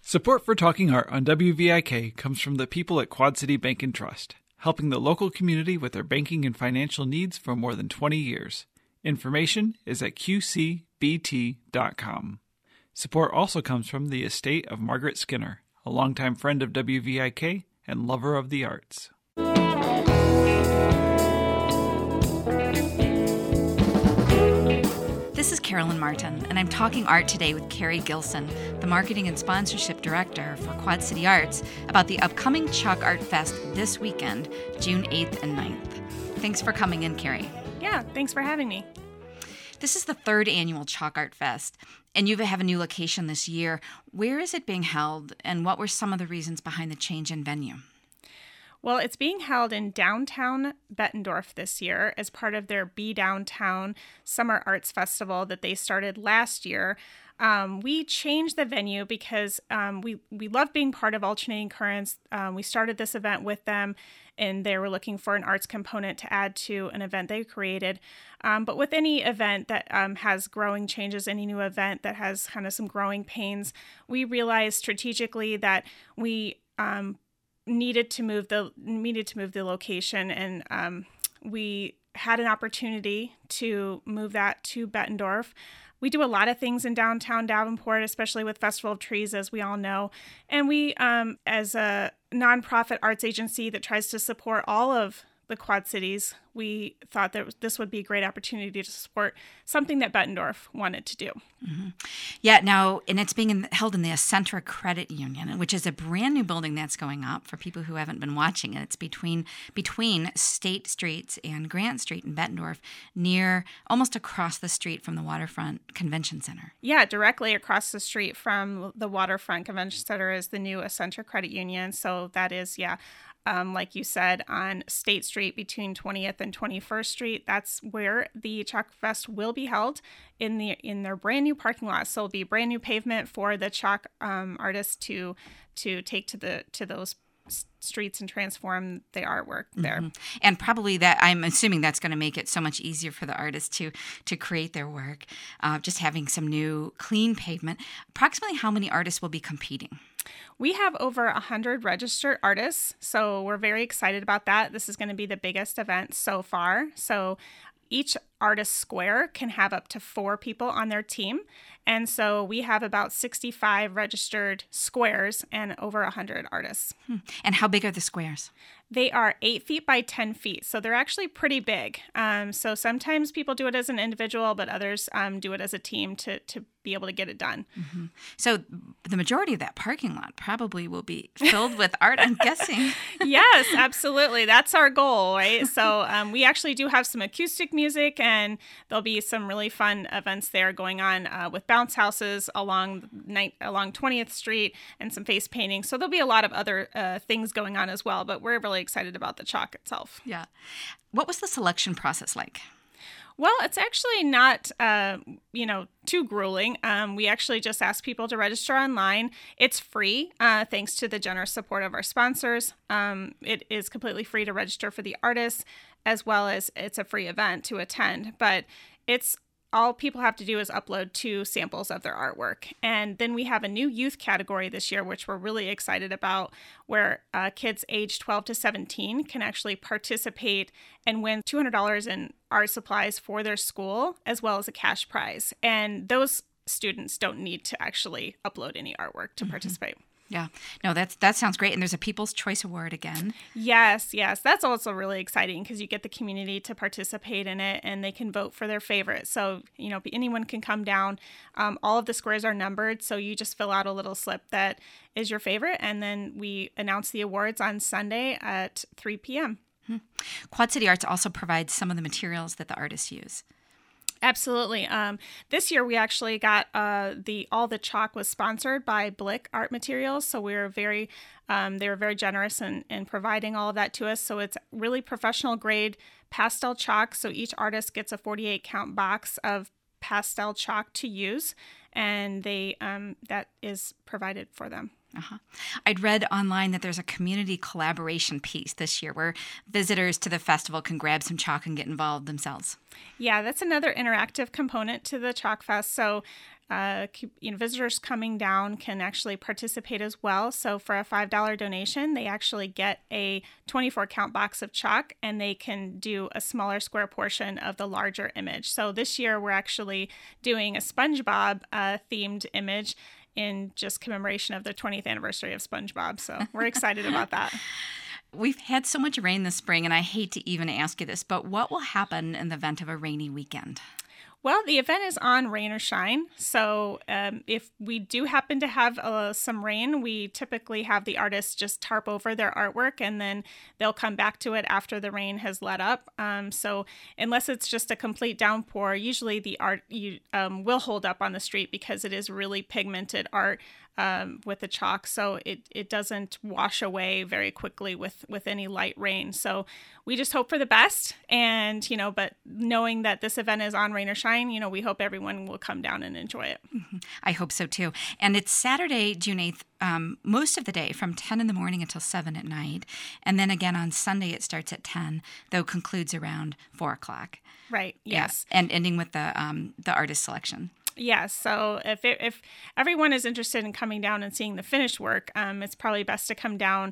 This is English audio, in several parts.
Support for Talking Art on WVIK comes from the people at Quad City Bank and Trust, helping the local community with their banking and financial needs for more than 20 years. Information is at qcbt.com. Support also comes from the estate of Margaret Skinner, a longtime friend of WVIK and lover of the arts. This is Carolyn Martin, and I'm talking art today with Carrie Gilson, the Marketing and Sponsorship Director for Quad City Arts, about the upcoming Chalk Art Fest this weekend, June 8th and 9th. Thanks for coming in, Carrie. Yeah, thanks for having me. This is the third annual Chalk Art Fest, and you have a new location this year. Where is it being held, and what were some of the reasons behind the change in venue? Well, it's being held in downtown Bettendorf this year as part of their Be Downtown Summer Arts Festival that they started last year. We changed the venue because we love being part of Alternating Currents. We started this event with them, and they were looking for an arts component to add to an event they created. But with any event that has growing changes, any new event that has kind of some growing pains, we realized strategically that we needed to move the location, and we had an opportunity to move that to Bettendorf. We do a lot of things in downtown Davenport, especially with Festival of Trees, as we all know. And we, as a nonprofit arts agency that tries to support all of the Quad Cities, we thought that this would be a great opportunity to support something that Bettendorf wanted to do. Mm-hmm. Yeah, now, and it's being held in the Essentra Credit Union, which is a brand new building that's going up for people who haven't been watching it. It's between State Streets and Grant Street in Bettendorf, near almost across the street from the Waterfront Convention Center. Yeah, directly across the street from the Waterfront Convention Center is the new Essentra Credit Union. So that is, like you said, on State Street between 20th and 21st Street. That's where the Chalk Fest will be held in their brand new parking lot. So it'll be brand new pavement for the chalk artists to take to those streets and transform the artwork there. Mm-hmm. And probably that, I'm assuming that's going to make it so much easier for the artists to create their work, just having some new clean pavement. Approximately how many artists will be competing? We have over 100 registered artists, so we're very excited about that. This is going to be the biggest event so far. So each artist square can have up to 4 people on their team. And so we have about 65 registered squares and over 100 artists. And how big are the squares? They are 8 feet by 10 feet, so they're actually pretty big. So sometimes people do it as an individual, but others do it as a team to be able to get it done. Mm-hmm. So the majority of that parking lot probably will be filled with art, I'm guessing. Yes, absolutely. That's our goal, right? So we actually do have some acoustic music, and there'll be some really fun events there going on with bounce houses along 20th Street and some face painting. So there'll be a lot of other things going on as well, but we're really excited about the chalk itself. Yeah. What was the selection process like? Well, it's actually not, too grueling. We actually just ask people to register online. It's free, thanks to the generous support of our sponsors. It is completely free to register for the artists, as well as it's a free event to attend. But all people have to do is upload 2 samples of their artwork. And then we have a new youth category this year, which we're really excited about, where kids aged 12 to 17 can actually participate and win $200 in art supplies for their school, as well as a cash prize. And those students don't need to actually upload any artwork to participate. Yeah. No, that sounds great. And there's a People's Choice Award again. Yes. That's also really exciting because you get the community to participate in it and they can vote for their favorite. So, anyone can come down. All of the squares are numbered. So you just fill out a little slip that is your favorite. And then we announce the awards on Sunday at 3 p.m. Quad City Arts also provides some of the materials that the artists use. Absolutely. This year we actually got all the chalk was sponsored by Blick Art Materials, so we were they were very generous in providing all of that to us. So it's really professional grade pastel chalk. So each artist gets a 48 count box of pastel chalk to use, and that is provided for them. I'd read online that there's a community collaboration piece this year where visitors to the festival can grab some chalk and get involved themselves. Yeah, that's another interactive component to the Chalk Fest. So visitors coming down can actually participate as well. So for a $5 donation, they actually get a 24-count box of chalk, and they can do a smaller square portion of the larger image. So this year, we're actually doing a SpongeBob themed image in just commemoration of the 20th anniversary of SpongeBob. So we're excited about that. We've had so much rain this spring, and I hate to even ask you this, but what will happen in the event of a rainy weekend? Well, the event is on rain or shine. So if we do happen to have some rain, we typically have the artists just tarp over their artwork, and then they'll come back to it after the rain has let up. So unless it's just a complete downpour, usually the art will hold up on the street because it is really pigmented art with the chalk. So it doesn't wash away very quickly with any light rain. So we just hope for the best. And, but knowing that this event is on rain or shine, we hope everyone will come down and enjoy it. Mm-hmm. I hope so too. And it's Saturday, June 8th, most of the day from 10 in the morning until 7 at night. And then again on Sunday, it starts at 10, though concludes around 4 o'clock. Right. Yes. Yeah. And ending with the artist selection. Yes. So if everyone is interested in coming down and seeing the finished work, it's probably best to come down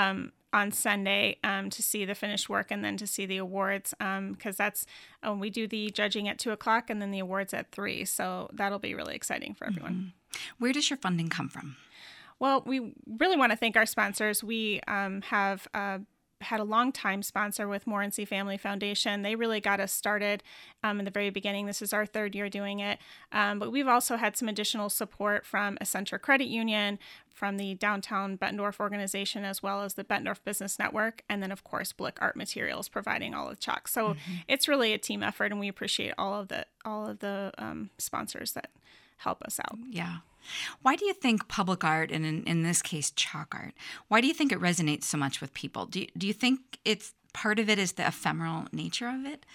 on Sunday to see the finished work and then to see the awards, because that's we do the judging at 2 o'clock and then the awards at 3. So that'll be really exciting for everyone. Mm-hmm. Where does your funding come from? Well, we really want to thank our sponsors. We have had a long-time sponsor with Morency Family Foundation. They really got us started in the very beginning. This is our 3rd year doing it. But we've also had some additional support from Essentra Credit Union, from the Downtown Bettendorf organization, as well as the Bettendorf Business Network, and then, of course, Blick Art Materials providing all of the chalk. So it's really a team effort, and we appreciate all of the sponsors that help us out. Yeah. Why do you think public art, and in this case, chalk art, why do you think it resonates so much with people? Do you think it's part of it is the ephemeral nature of it?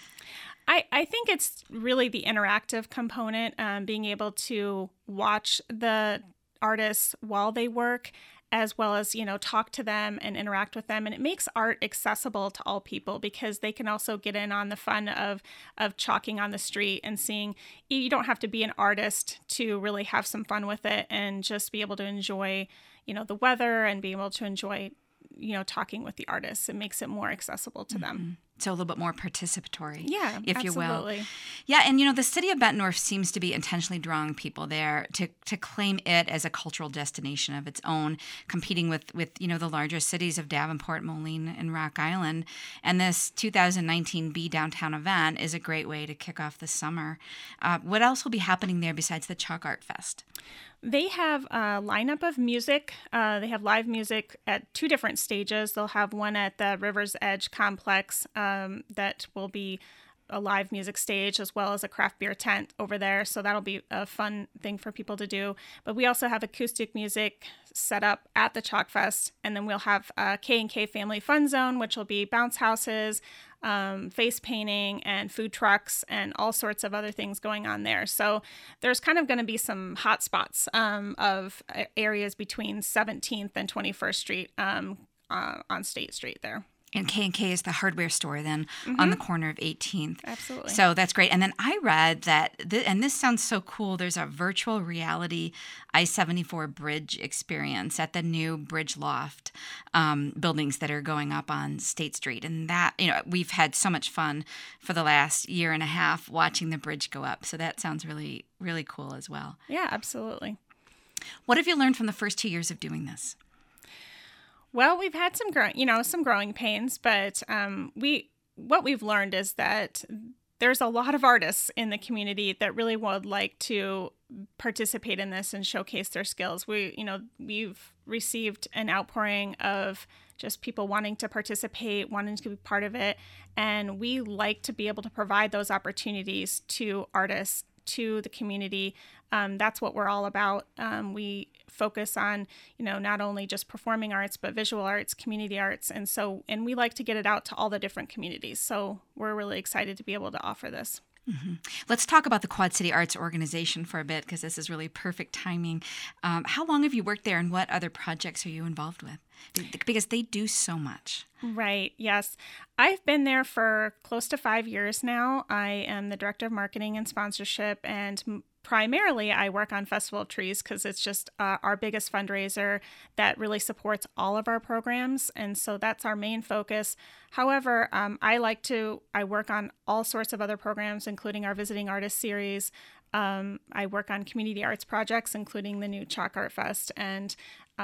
I think it's really the interactive component, being able to watch the artists while they work, as well as, talk to them and interact with them. And it makes art accessible to all people because they can also get in on the fun of chalking on the street and seeing. You don't have to be an artist to really have some fun with it and just be able to enjoy, the weather and be able to enjoy, talking with the artists. It makes it more accessible to them. So a little bit more participatory, yeah, if absolutely. you will. Yeah, and the city of Bettendorf seems to be intentionally drawing people there to claim it as a cultural destination of its own, competing with the larger cities of Davenport, Moline, and Rock Island. And this 2019 Be Downtown event is a great way to kick off the summer. What else will be happening there besides the Chalk Art Fest? They have a lineup of music. They have live music at 2 different stages. They'll have one at the River's Edge Complex that will be a live music stage, as well as a craft beer tent over there. So that'll be a fun thing for people to do. But we also have acoustic music set up at the Chalk Fest. And then we'll have K&K Family Fun Zone, which will be bounce houses, face painting, and food trucks, and all sorts of other things going on there. So there's kind of going to be some hot spots of areas between 17th and 21st Street on State Street there. And K&K is the hardware store then on the corner of 18th. Absolutely. So that's great. And then I read that, and this sounds so cool, there's a virtual reality I-74 bridge experience at the new Bridge Loft buildings that are going up on State Street. And that, we've had so much fun for the last year and a half watching the bridge go up. So that sounds really, really cool as well. Yeah, absolutely. What have you learned from the first 2 years of doing this? Well, we've had some growing pains, but what we've learned is that there's a lot of artists in the community that really would like to participate in this and showcase their skills. We've received an outpouring of just people wanting to participate, wanting to be part of it, and we like to be able to provide those opportunities to artists, to the community. That's what we're all about. We focus on, not only just performing arts, but visual arts, community arts. And we like to get it out to all the different communities. So we're really excited to be able to offer this. Mm-hmm. Let's talk about the Quad City Arts Organization for a bit, because this is really perfect timing. How long have you worked there, and what other projects are you involved with? Because they do so much. Right. Yes. I've been there for close to 5 years now. I am the Director of Marketing and Sponsorship, and primarily, I work on Festival of Trees because it's just our biggest fundraiser that really supports all of our programs. And so that's our main focus. However, I work on all sorts of other programs, including our Visiting Artist Series. I work on community arts projects, including the new Chalk Art Fest, and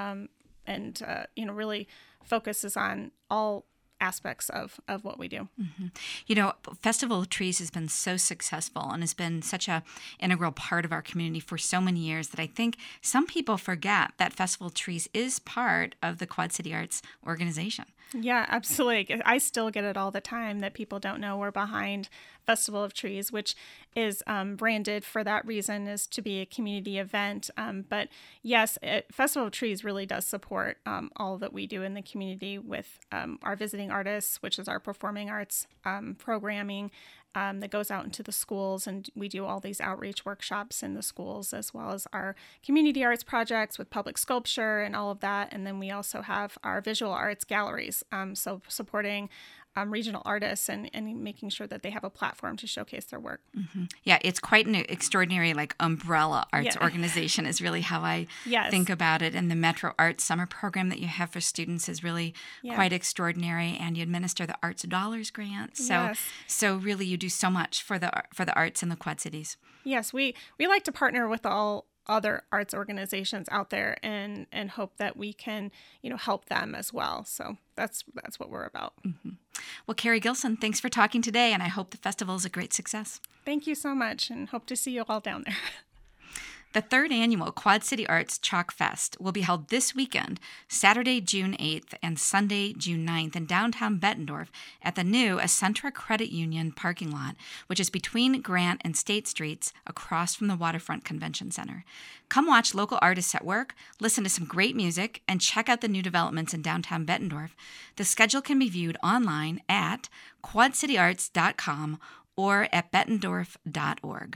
really focuses on all aspects of what we do. Mm-hmm. Festival of Trees has been so successful and has been such a integral part of our community for so many years that I think some people forget that Festival of Trees is part of the Quad City Arts organization. Yeah, absolutely. I still get it all the time that people don't know we're behind Festival of Trees, which is branded for that reason, is to be a community event. But yes, Festival of Trees really does support all that we do in the community with our visiting artists, which is our performing arts programming that goes out into the schools, and we do all these outreach workshops in the schools, as well as our community arts projects with public sculpture and all of that. And then we also have our visual arts galleries, so supporting regional artists and making sure that they have a platform to showcase their work. Mm-hmm. Yeah, it's quite an extraordinary umbrella arts organization is really how I think about it. And the Metro Arts Summer Program that you have for students is really quite extraordinary. And you administer the Arts Dollars grant. So really you do so much for the arts in the Quad Cities. Yes, we like to partner with all other arts organizations out there and hope that we can, help them as well. So that's what we're about. Mm-hmm. Well, Carrie Gilson, thanks for talking today, and I hope the festival is a great success. Thank you so much, and hope to see you all down there. The third annual Quad City Arts Chalk Fest will be held this weekend, Saturday, June 8th and Sunday, June 9th in downtown Bettendorf at the new Essentra Credit Union parking lot, which is between Grant and State Streets across from the Waterfront Convention Center. Come watch local artists at work, listen to some great music, and check out the new developments in downtown Bettendorf. The schedule can be viewed online at quadcityarts.com or at bettendorf.org.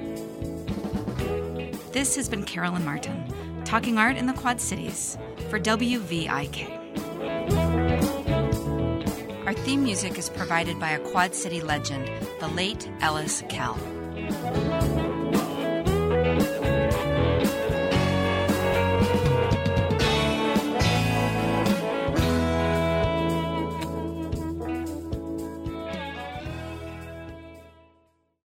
This has been Carolyn Martin, talking art in the Quad Cities for WVIK. Our theme music is provided by a Quad City legend, the late Ellis Kell.